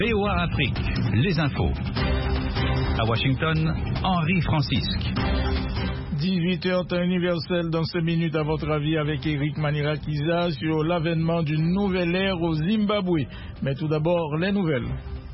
VOA Afrique, les infos. À Washington, Henri Francisque. 18h temps universel dans 5 minutes à votre avis avec Eric Manirakiza sur l'avènement d'une nouvelle ère au Zimbabwe. Mais tout d'abord, les nouvelles.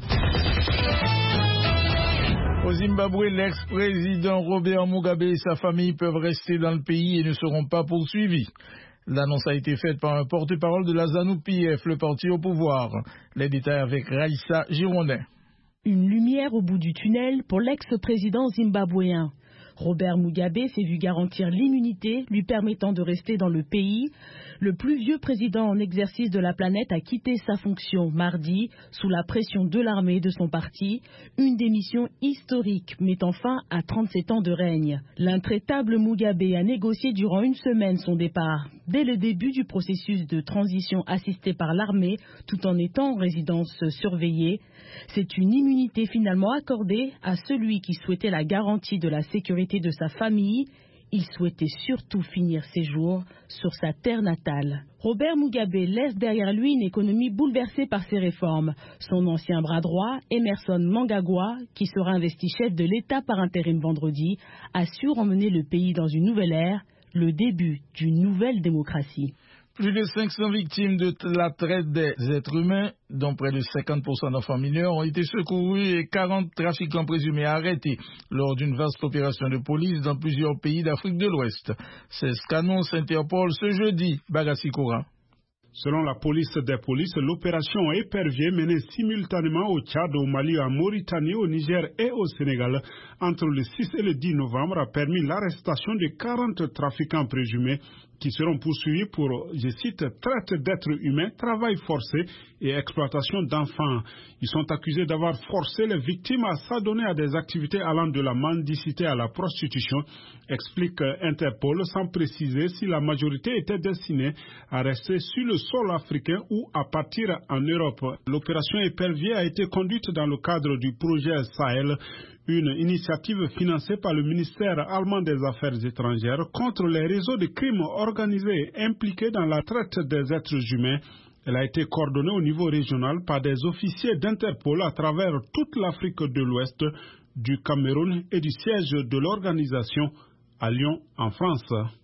Au Zimbabwe, l'ex-président Robert Mugabe et sa famille peuvent rester dans le pays et ne seront pas poursuivis. L'annonce a été faite par un porte-parole de la ZANU-PF, le parti au pouvoir. Les détails avec Raïssa Girondin. Une lumière au bout du tunnel pour l'ex-président zimbabwéen. Robert Mugabe s'est vu garantir l'immunité lui permettant de rester dans le pays. Le plus vieux président en exercice de la planète a quitté sa fonction mardi sous la pression de l'armée et de son parti. Une démission historique mettant fin à 37 ans de règne. L'intraitable Mugabe a négocié durant une semaine son départ. Dès le début du processus de transition assisté par l'armée, tout en étant en résidence surveillée, c'est une immunité finalement accordée à celui qui souhaitait la garantie de la sécurité de sa famille. Il souhaitait surtout finir ses jours sur sa terre natale. Robert Mugabe laisse derrière lui une économie bouleversée par ses réformes. Son ancien bras droit, Emmerson Mnangagwa, qui sera investi chef de l'État par intérim vendredi, assure emmener le pays dans une nouvelle ère, le début d'une nouvelle démocratie. Plus de 500 victimes de la traite des êtres humains, dont près de 50% d'enfants mineurs, ont été secourus et 40 trafiquants présumés arrêtés lors d'une vaste opération de police dans plusieurs pays d'Afrique de l'Ouest. C'est ce qu'annonce Interpol ce jeudi. Bagassi Koura. Selon la police des polices, l'opération Épervier menée simultanément au Tchad, au Mali, en Mauritanie, au Niger et au Sénégal entre le 6 et le 10 novembre a permis l'arrestation de 40 trafiquants présumés qui seront poursuivis pour, je cite, traite d'êtres humains, travail forcé et exploitation d'enfants. Ils sont accusés d'avoir forcé les victimes à s'adonner à des activités allant de la mendicité à la prostitution, explique Interpol, sans préciser si la majorité était destinée à rester sur le sol africain ou à partir en Europe. L'opération Épervier a été conduite dans le cadre du projet Sahel, une initiative financée par le ministère allemand des Affaires étrangères contre les réseaux de crimes organisés impliqués dans la traite des êtres humains. Elle a été coordonnée au niveau régional par des officiers d'Interpol à travers toute l'Afrique de l'Ouest, du Cameroun et du siège de l'organisation à Lyon, en France.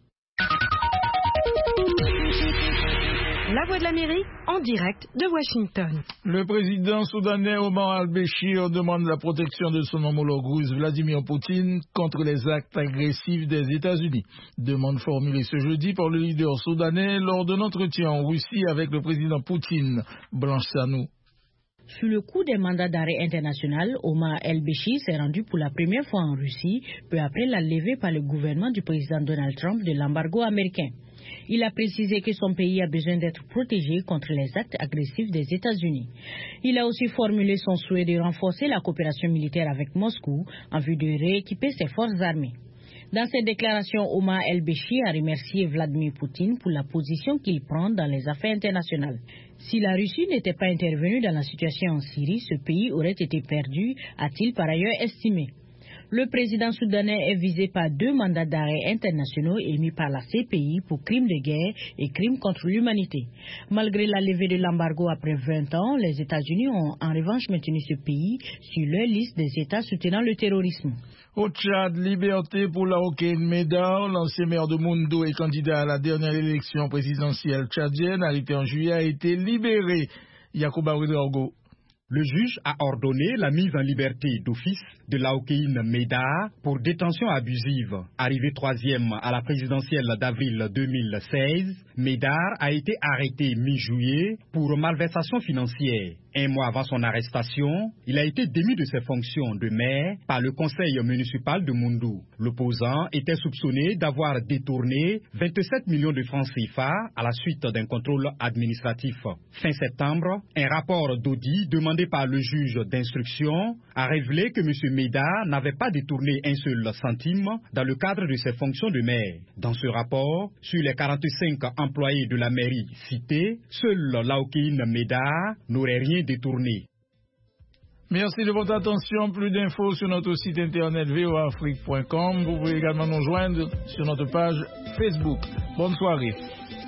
La Voix de l'Amérique, en direct de Washington. Le président soudanais Omar al-Béchir demande la protection de son homologue russe Vladimir Poutine contre les actes agressifs des États-Unis. Demande formulée ce jeudi par le leader soudanais lors d'un entretien en Russie avec le président Poutine. Blanche Sanou. Sous le coup des mandats d'arrêt international, Omar el-Béchir s'est rendu pour la première fois en Russie, peu après la levée par le gouvernement du président Donald Trump de l'embargo américain. Il a précisé que son pays a besoin d'être protégé contre les actes agressifs des États-Unis. Il a aussi formulé son souhait de renforcer la coopération militaire avec Moscou en vue de rééquiper ses forces armées. Dans cette déclaration, Omar el-Béchir a remercié Vladimir Poutine pour la position qu'il prend dans les affaires internationales. Si la Russie n'était pas intervenue dans la situation en Syrie, ce pays aurait été perdu, a-t-il par ailleurs estimé. Le président soudanais est visé par 2 mandats d'arrêt internationaux émis par la CPI pour crimes de guerre et crimes contre l'humanité. Malgré la levée de l'embargo après 20 ans, les États-Unis ont en revanche maintenu ce pays sur leur liste des États soutenant le terrorisme. Au Tchad, liberté pour la Hockey Médard, l'ancien maire de Mundo et candidat à la dernière élection présidentielle tchadienne, arrêté en juillet, a été libéré. Yacouba Ouedraogo. Le juge a ordonné la mise en liberté d'office de Laokéine Médard pour détention abusive. Arrivé 3e à la présidentielle d'avril 2016, Médard a été arrêté mi-juillet pour malversation financière. 1 mois avant son arrestation, il a été démis de ses fonctions de maire par le conseil municipal de Moundou. L'opposant était soupçonné d'avoir détourné 27 millions de francs CFA à la suite d'un contrôle administratif. Fin septembre, un rapport d'audit demandé par le juge d'instruction a révélé que M. Médard n'avait pas détourné un seul centime dans le cadre de ses fonctions de maire. Dans ce rapport, sur les 45 employés de la mairie cités, seul Laokéine Médard n'aurait rien détourné. Merci de votre attention. Plus d'infos sur notre site internet voaafrique.com. Vous pouvez également nous joindre sur notre page Facebook. Bonne soirée.